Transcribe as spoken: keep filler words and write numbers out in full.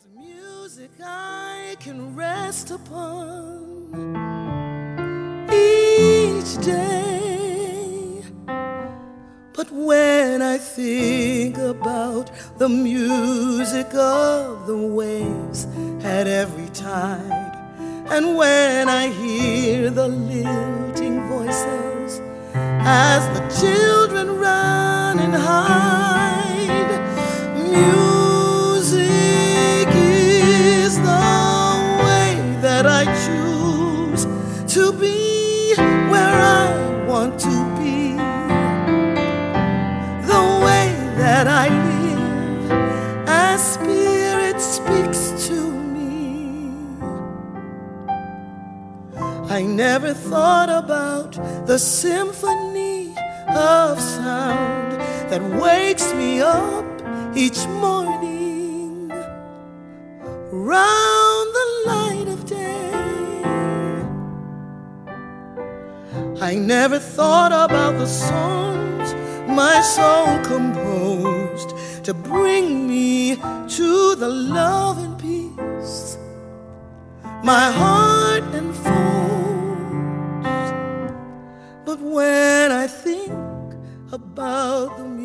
There's music I can rest upon each day, but when I think about the music of the waves at every tide, and when I hear the lilting voices as the children run and hide, music is the way that I choose to be where I want to be, the way that I live as Spirit speaks to me. I never thought about the symphony of sound that wakes me up each morning round the light of day. I never thought about the songs my soul composed to bring me to the love and peace my heart enfolds. But when I think about the